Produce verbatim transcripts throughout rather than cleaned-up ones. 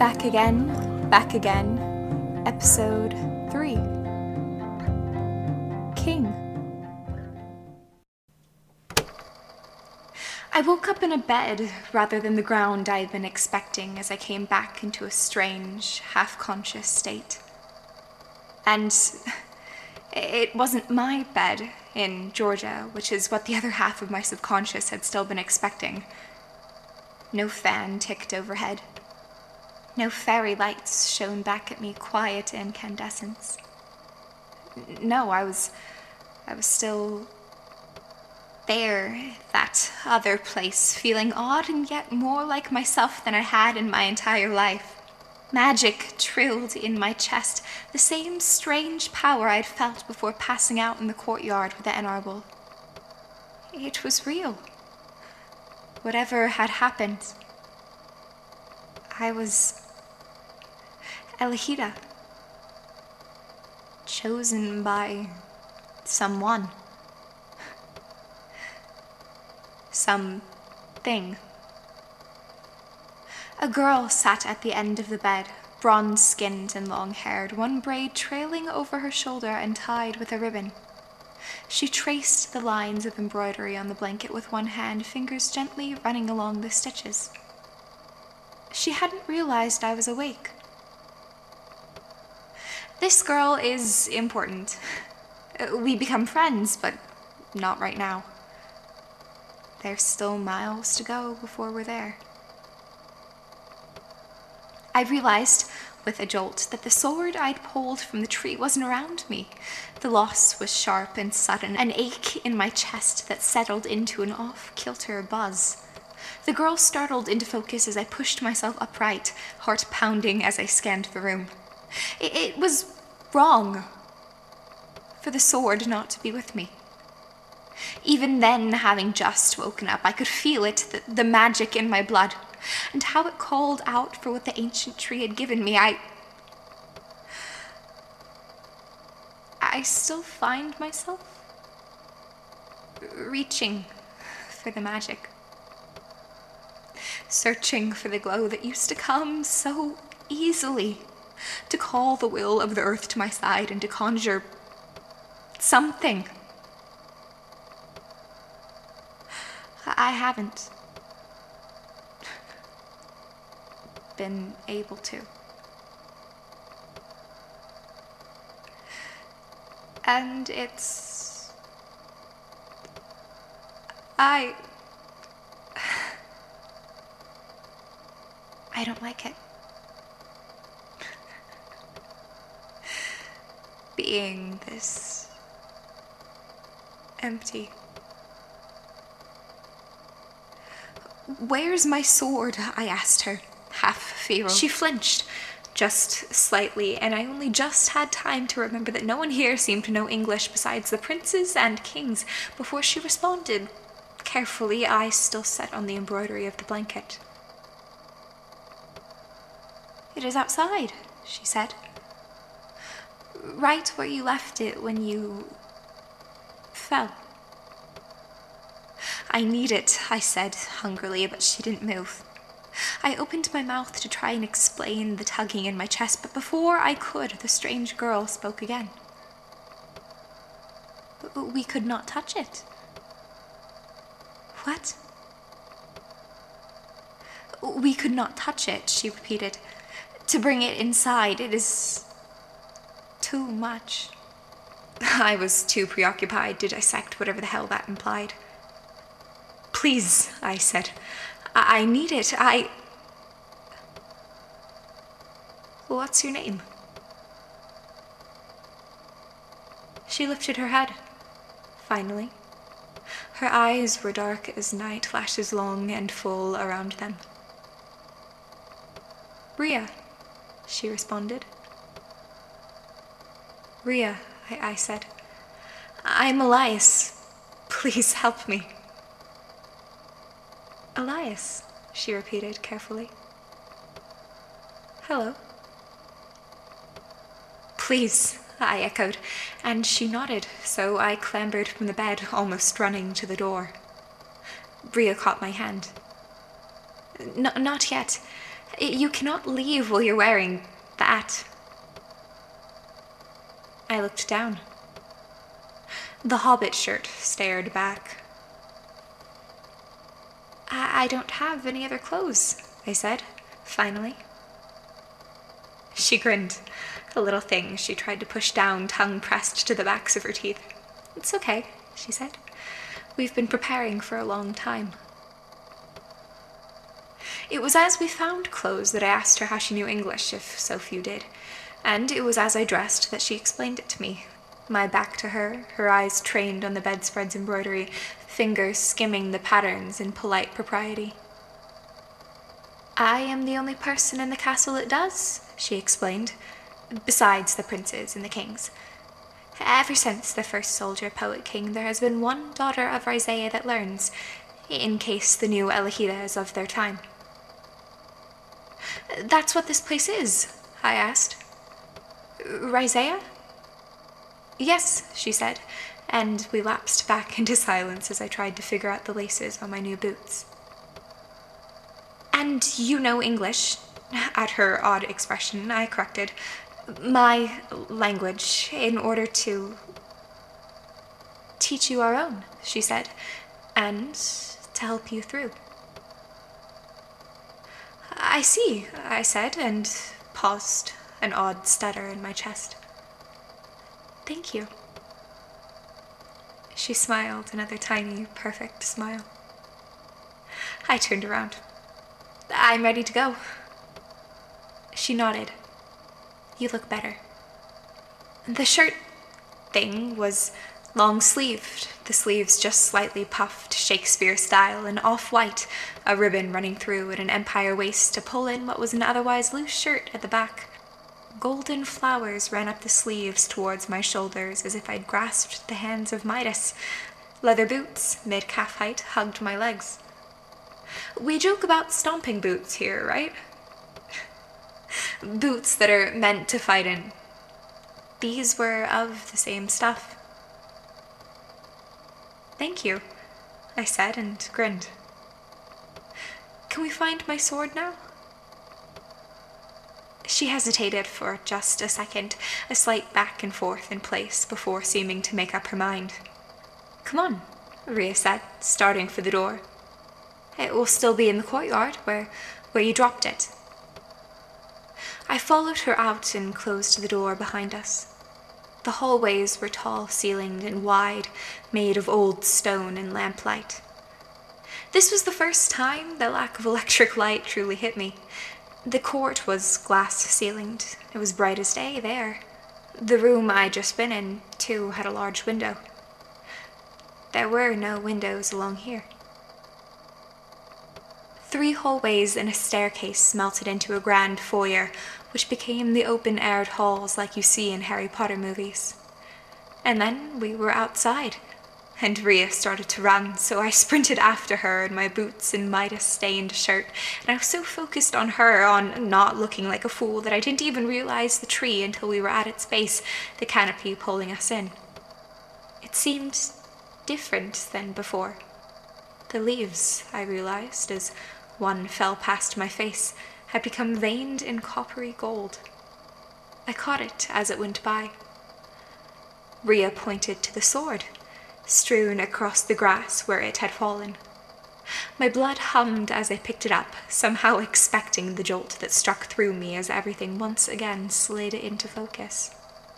Back again, back again, episode three. King. I woke up in a bed rather than the ground I had been expecting as I came back into a strange, half-conscious state. And it wasn't my bed in Georgia, which is what the other half of my subconscious had still been expecting. No fan ticked overhead. No fairy lights shone back at me, quiet incandescence. No, I was... I was still... there, that other place, feeling odd and yet more like myself than I had in my entire life. Magic trilled in my chest, the same strange power I'd felt before passing out in the courtyard with the Enarble. It was real. Whatever had happened, I was Elahida, chosen by someone. Something. A girl sat at the end of the bed, bronze-skinned and long-haired, one braid trailing over her shoulder and tied with a ribbon. She traced the lines of embroidery on the blanket with one hand, fingers gently running along the stitches. She hadn't realized I was awake. This girl is important. We become friends, but not right now. There's still miles to go before we're there. I realized, with a jolt, that the sword I'd pulled from the tree wasn't around me. The loss was sharp and sudden, an ache in my chest that settled into an off-kilter buzz. The girl startled into focus as I pushed myself upright, heart pounding as I scanned the room. It, it was wrong for the sword not to be with me. Even then, having just woken up, I could feel it, the, the magic in my blood, and how it called out for what the ancient tree had given me. I... I still find myself reaching for the magic, searching for the glow that used to come so easily, to call the will of the earth to my side and to conjure something. I haven't been able to. And it's... I... I don't like it. Being this empty. "Where's my sword?" I asked her, half feral. She flinched, just slightly, and I only just had time to remember that no one here seemed to know English besides the princes and kings before she responded, carefully, eyes still set on the embroidery of the blanket. "It is outside," she said. "Right where you left it when you fell." "I need it," I said hungrily, but she didn't move. I opened my mouth to try and explain the tugging in my chest, but before I could, the strange girl spoke again. "We could not touch it." "What?" "We could not touch it," she repeated. "To bring it inside, it is too much." I was too preoccupied to dissect whatever the hell that implied. "Please," I said. I, I need it. I... What's your name?" She lifted her head, finally. Her eyes were dark as night, lashes long and full around them. "Rhea," she responded. "Rhea," I, I said. "I'm Elias. Please help me." "Elias," she repeated carefully. "Hello." "Please," I echoed, and she nodded, so I clambered from the bed, almost running to the door. Rhea caught my hand. N- not yet. You cannot leave while you're wearing that. I looked down. The hobbit shirt stared back. I, I don't have any other clothes, I said, finally. She grinned, a little thing she tried to push down, tongue pressed to the backs of her teeth. It's okay, she said. We've been preparing for a long time. It was as we found clothes that I asked her how she knew English, if so few did, and it was as I dressed that she explained it to me, my back to her, her eyes trained on the bedspread's embroidery, fingers skimming the patterns in polite propriety. I am the only person in the castle that does, she explained, besides the princes and the kings. Ever since the first soldier poet king, there has been one daughter of Rhysea that learns, in case the new Elahida is of their time. That's what this place is, I asked. Rhysea? Yes, she said, and we lapsed back into silence as I tried to figure out the laces on my new boots. And you know English? At her odd expression, I corrected. My language, in order to teach you our own, she said, and to help you through. I see, I said, and paused, an odd stutter in my chest. Thank you. She smiled, another tiny, perfect smile. I turned around. I'm ready to go. She nodded. You look better. The shirt thing was long-sleeved, the sleeves just slightly puffed, Shakespeare style, and off-white, a ribbon running through at an empire waist to pull in what was an otherwise loose shirt at the back. Golden flowers ran up the sleeves towards my shoulders as if I'd grasped the hands of Midas. Leather boots, mid-calf height, hugged my legs. We joke about stomping boots here, right? Boots that are meant to fight in. These were of the same stuff. Thank you, I said and grinned. Can we find my sword now? She hesitated for just a second, a slight back and forth in place before seeming to make up her mind. Come on, Rhea said, starting for the door. It will still be in the courtyard where, where you dropped it. I followed her out and closed the door behind us. The hallways were tall-ceilinged and wide, made of old stone and lamplight. This was the first time the lack of electric light truly hit me. The court was glass-ceilinged. It was bright as day there. The room I'd just been in, too, had a large window. There were no windows along here. Three hallways and a staircase melted into a grand foyer, which became the open-aired halls like you see in Harry Potter movies. And then we were outside, and Rhea started to run, so I sprinted after her in my boots and Midas-stained shirt, and I was so focused on her, on not looking like a fool, that I didn't even realize the tree until we were at its base, the canopy pulling us in. It seemed different than before. The leaves, I realized, as one fell past my face, had become veined in coppery gold. I caught it as it went by. Rhea pointed to the sword, strewn across the grass where it had fallen. My blood hummed as I picked it up, somehow expecting the jolt that struck through me as everything once again slid into focus.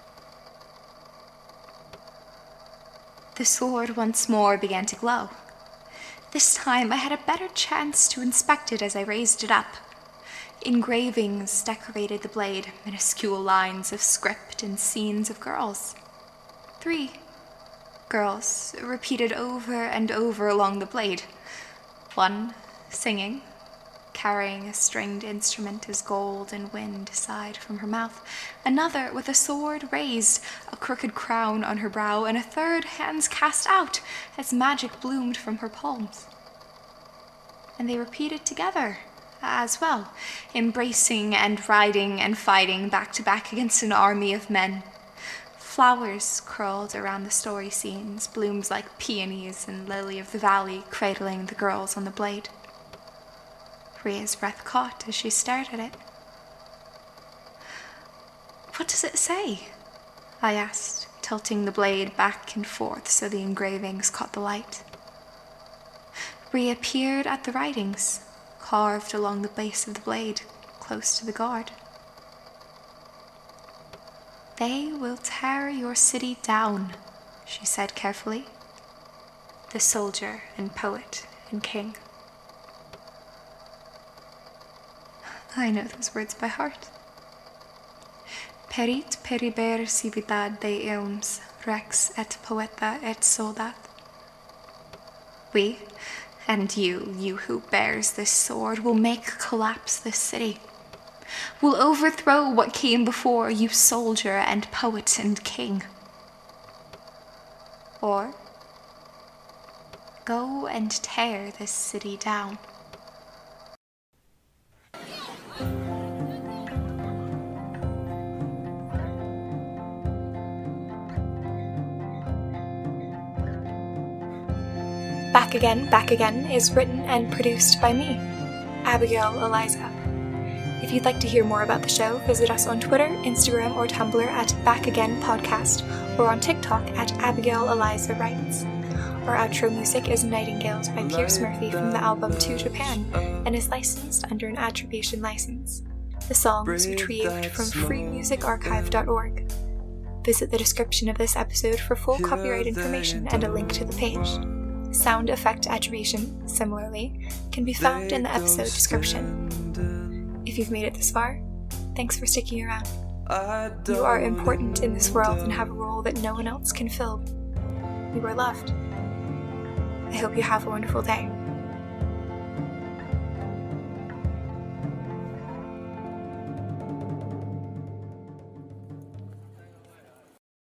The sword once more began to glow. This time I had a better chance to inspect it as I raised it up. Engravings decorated the blade, minuscule lines of script and scenes of girls. Three girls, repeated over and over along the blade. One singing, carrying a stringed instrument as gold and wind sighed from her mouth. Another with a sword raised, a crooked crown on her brow, and a third hands cast out as magic bloomed from her palms. And they repeated together as well, embracing and riding and fighting back to back against an army of men. Flowers curled around the story scenes, blooms like peonies and lily of the valley cradling the girls on the blade. Rhea's breath caught as she stared at it. What does it say? I asked, tilting the blade back and forth so the engravings caught the light. Rhea peered at the writings, carved along the base of the blade, close to the guard. They will tear your city down, she said carefully. The soldier and poet and king. I know those words by heart. Perit periber civitat de eums, rex et poeta et soldat. We, and you, you who bears this sword, will make collapse this city. Will overthrow what came before, you soldier and poet and king. Or go and tear this city down. Back Again, Back Again is written and produced by me, Abigail Eliza. If you'd like to hear more about the show, visit us on Twitter, Instagram, or Tumblr at Back Again Podcast, or on TikTok at Abigail Eliza Writes. Our outro music is Nightingales by Pierce Murphy from the album To Japan, and is licensed under an attribution license. The song was retrieved from free music archive dot org. Visit the description of this episode for full copyright information and a link to the page. Sound effect attribution, similarly, can be found in the episode description. If you've made it this far, thanks for sticking around. You are important in this world and have a role that no one else can fill. You are loved. I hope you have a wonderful day.